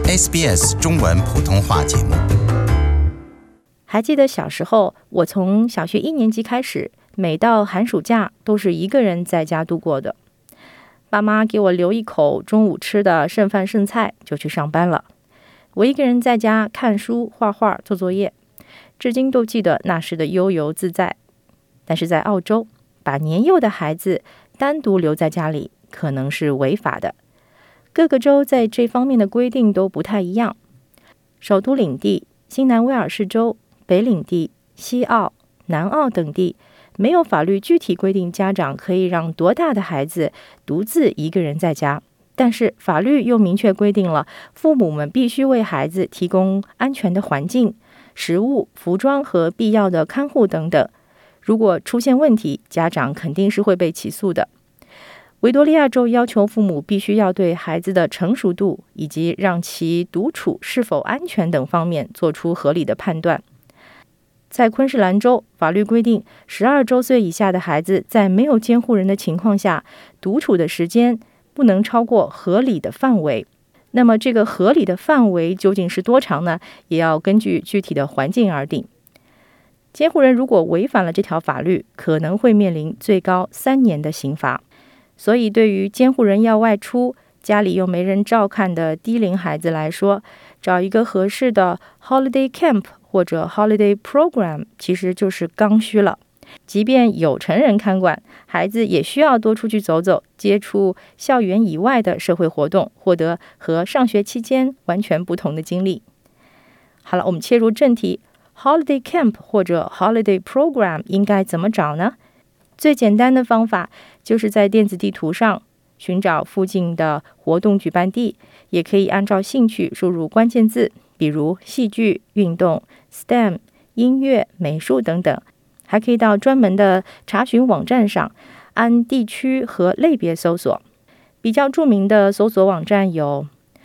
SBS 中文普通话节目。 还记得小时候，我从小学1年级开始，每到寒暑假都是一个人在家度过的。爸妈给我留一口中午吃的剩饭剩菜，就去上班了。我一个人在家看书、画画、做作业，至今都记得那时的悠游自在。但是在澳洲，把年幼的孩子单独留在家里可能是违法的。各个州在这方面的规定都不太一样。首都领地、新南威尔士州、北领地、西澳、南澳等地没有法律具体规定家长可以让多大的孩子独自一个人在家，但是法律又明确规定了父母们必须为孩子提供安全的环境、食物、服装和必要的看护等等。如果出现问题，家长肯定是会被起诉的。维多利亚州要求父母必须要对孩子的成熟度以及让其独处是否安全等方面做出合理的判断。在昆士兰州，法律规定12周岁以下的孩子在没有监护人的情况下，独处的时间不能超过合理的范围。那么这个合理的范围究竟是多长呢？也要根据具体的环境而定。监护人如果违反了这条法律，可能会面临最高3年的刑罚。所以对于监护人要外出，家里又没人照看的低龄孩子来说，找一个合适的 holiday camp 或者 holiday program 其实就是刚需了。即便有成人看管，孩子也需要多出去走走，接触校园以外的社会活动，获得和上学期间完全不同的经历。好了，我们切入正题， holiday camp 或者 holiday program 应该怎么找呢？最简单的方法就是在电子地图上寻找附近的活动举办地，也可以按照兴趣输入关键字，比如戏剧、运动、STEM、音乐、美术等等。还可以到专门的查询网站上按地区和类别搜索。比较著名的搜索网站有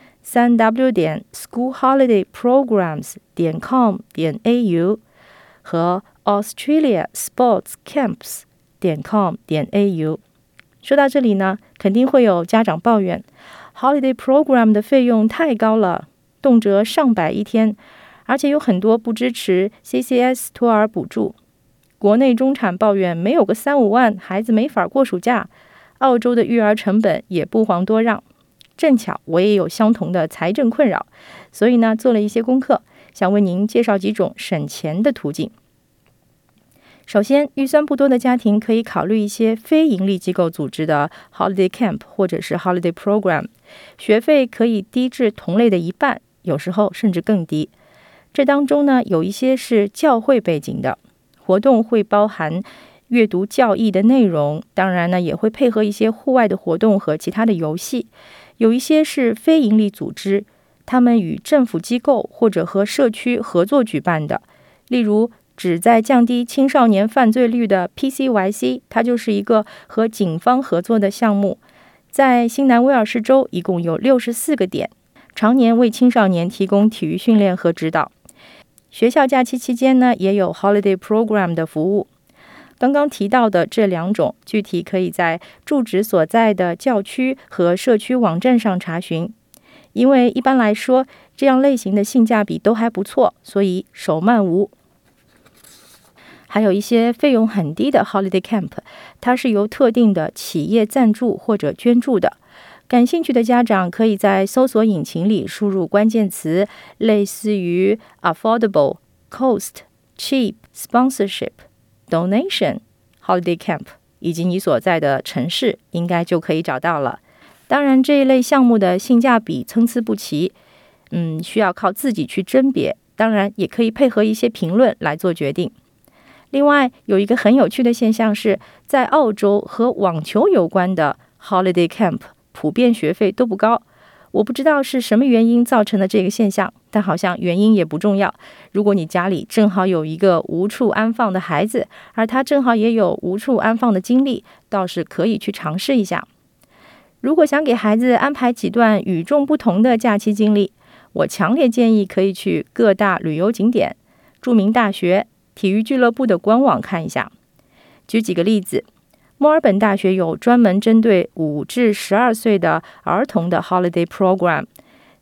3w.schoolholidayprograms.com.au 和 australiasportscamps.com.au。 说到这里呢，肯定会有家长抱怨 Holiday Program 的费用太高了，动辄上百一天，而且有很多不支持 CCS 托儿补助。国内中产抱怨没有个3-5万，孩子没法过暑假。澳洲的育儿成本也不遑多让。正巧我也有相同的财政困扰，所以呢做了一些功课，想为您介绍几种省钱的途径。首先，预算不多的家庭可以考虑一些非营利机构组织的 Holiday Camp 或者是 Holiday Program， 学费可以低至同类的一半，有时候甚至更低。这当中呢，有一些是教会背景的，活动会包含阅读教义的内容，当然呢也会配合一些户外的活动和其他的游戏。有一些是非营利组织，他们与政府机构或者和社区合作举办的，例如旨在降低青少年犯罪率的 PCYC， 它就是一个和警方合作的项目。在新南威尔士州一共有64个点，常年为青少年提供体育训练和指导。学校假期期间呢，也有 Holiday Program 的服务。刚刚提到的这2种，具体可以在住址所在的教区和社区网站上查询。因为一般来说，这样类型的性价比都还不错，所以手慢无。还有一些费用很低的 Holiday Camp， 它是由特定的企业赞助或者捐助的。感兴趣的家长可以在搜索引擎里输入关键词，类似于 affordable、cost、cheap、sponsorship、donation、holiday camp 以及你所在的城市，应该就可以找到了。当然，这一类项目的性价比参差不齐，需要靠自己去甄别。当然，也可以配合一些评论来做决定。另外，有一个很有趣的现象是，在澳洲和网球有关的 holiday camp普遍学费都不高。我不知道是什么原因造成的这个现象，但好像原因也不重要。如果你家里正好有一个无处安放的孩子，而他正好也有无处安放的经历，倒是可以去尝试一下。如果想给孩子安排几段与众不同的假期经历，我强烈建议可以去各大旅游景点、著名大学、体育俱乐部的官网看一下。举几个例子，墨尔本大学有专门针对5至12岁的儿童的 Holiday Program，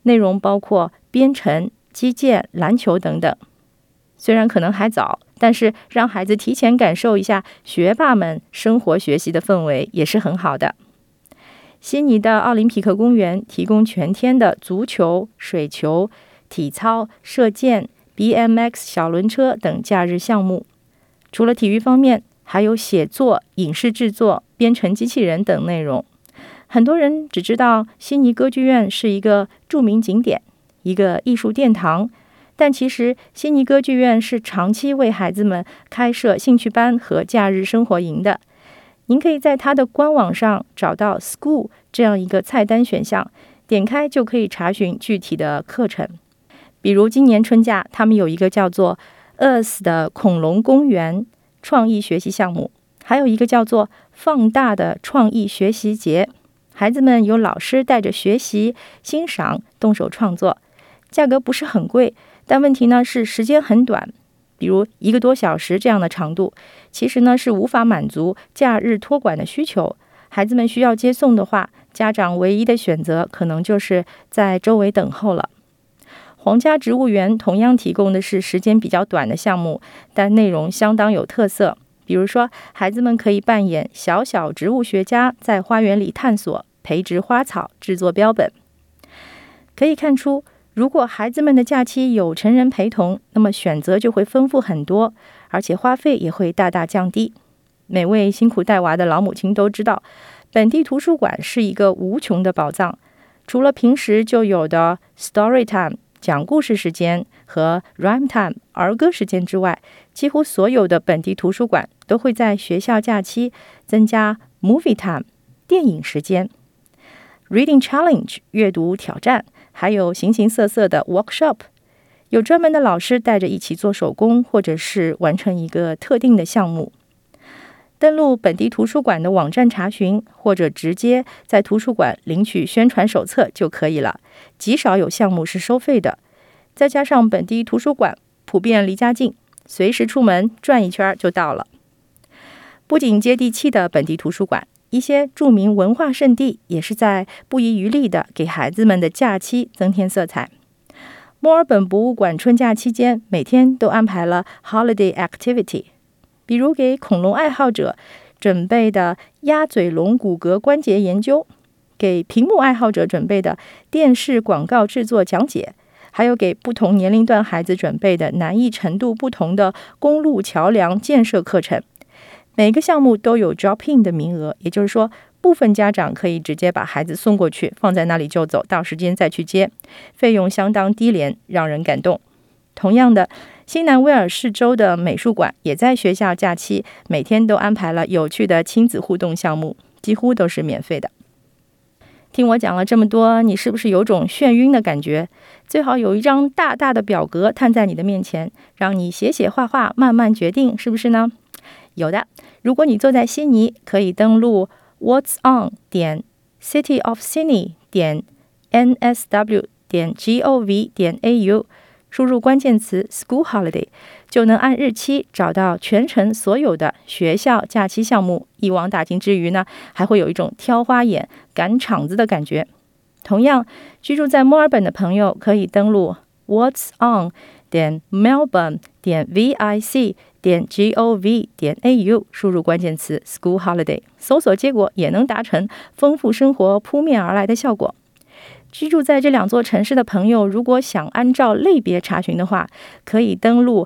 内容包括编程、击剑、篮球等等。虽然可能还早，但是让孩子提前感受一下学霸们生活学习的氛围也是很好的。悉尼的奥林匹克公园提供全天的足球、水球、体操、射箭、BMX 小轮车等假日项目。除了体育方面，还有写作、影视制作、编程机器人等内容。很多人只知道悉尼歌剧院是一个著名景点，一个艺术殿堂，但其实悉尼歌剧院是长期为孩子们开设兴趣班和假日生活营的。您可以在它的官网上找到 School 这样一个菜单选项，点开就可以查询具体的课程。比如今年春假，他们有一个叫做 Earth 的恐龙公园创意学习项目，还有一个叫做放大的创意学习节。孩子们有老师带着学习、欣赏、动手创作，价格不是很贵，但问题呢是时间很短，比如1个多小时这样的长度，其实呢是无法满足假日托管的需求。孩子们需要接送的话，家长唯一的选择可能就是在周围等候了。皇家植物园同样提供的是时间比较短的项目，但内容相当有特色。比如说，孩子们可以扮演小小植物学家，在花园里探索、培植花草、制作标本。可以看出，如果孩子们的假期有成人陪同，那么选择就会丰富很多，而且花费也会大大降低。每位辛苦带娃的老母亲都知道，本地图书馆是一个无穷的宝藏。除了平时就有的 Story Time 讲故事时间和 Rhyme Time 儿歌时间之外，几乎所有的本地图书馆都会在学校假期增加 Movie Time 电影时间、Reading Challenge 阅读挑战，还有形形色色的 Workshop， 有专门的老师带着一起做手工，或者是完成一个特定的项目。登录本地图书馆的网站查询，或者直接在图书馆领取宣传手册就可以了，极少有项目是收费的。再加上本地图书馆普遍离家近，随时出门转一圈就到了。不仅接地气的本地图书馆，一些著名文化胜地也是在不遗余力地给孩子们的假期增添色彩。墨尔本博物馆春假期间每天都安排了 Holiday Activity， 比如给恐龙爱好者准备的鸭嘴龙骨骼关节研究，给屏幕爱好者准备的电视广告制作讲解，还有给不同年龄段孩子准备的难易程度不同的公路桥梁建设课程。每个项目都有 drop-in 的名额，也就是说，部分家长可以直接把孩子送过去，放在那里就走，到时间再去接，费用相当低廉，让人感动。同样的，新南威尔士州的美术馆也在学校假期每天都安排了有趣的亲子互动项目，几乎都是免费的。听我讲了这么多，你是不是有种眩晕的感觉？最好有一张大大的表格摊在你的面前，让你写写画画，慢慢决定，是不是呢？有的，如果你坐在悉尼，可以登录 whatson.cityofsydney.nsw.gov.au， 输入关键词 School Holiday， 就能按日期找到全城所有的学校假期项目。一网打尽之余呢，还会有一种挑花眼、赶场子的感觉。同样，居住在墨尔本的朋友可以登录 whatson.melbourne.vic.gov.au， 输入关键词 School Holiday， 搜索结果也能达成丰富生活扑面而来的效果。居住在这两座城市的朋友，如果想按照类别查询的话，可以登录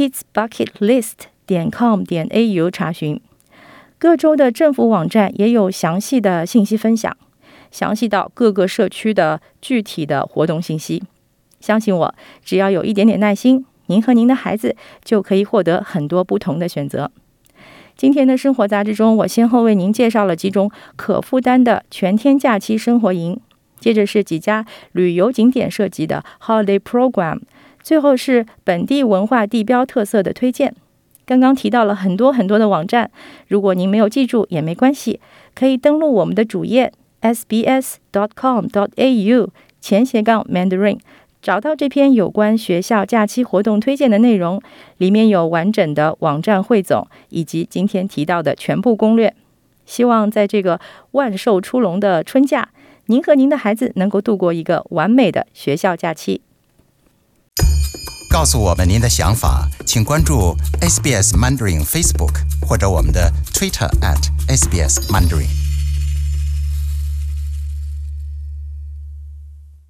kidsbucketlist.com.au 查询。各州的政府网站也有详细的信息分享，详细到各个社区的具体的活动信息。相信我，只要有一点点耐心，您和您的孩子就可以获得很多不同的选择。今天的生活杂志中，我先后为您介绍了几种可负担的全天假期生活营，接着是几家旅游景点设计的 Holiday Program， 最后是本地文化地标特色的推荐。刚刚提到了很多的网站，如果您没有记住也没关系，可以登录我们的主页 sbs.com.au/Mandarin， 找到这篇有关学校假期活动推荐的内容，里面有完整的网站汇总以及今天提到的全部攻略。希望在这个万兽出笼的春假， 您和您的孩子能够度过一个完美的学校假期。 告诉我们您的想法，请关注 SBS Mandarin Facebook 或者我们的 Twitter @SBS Mandarin。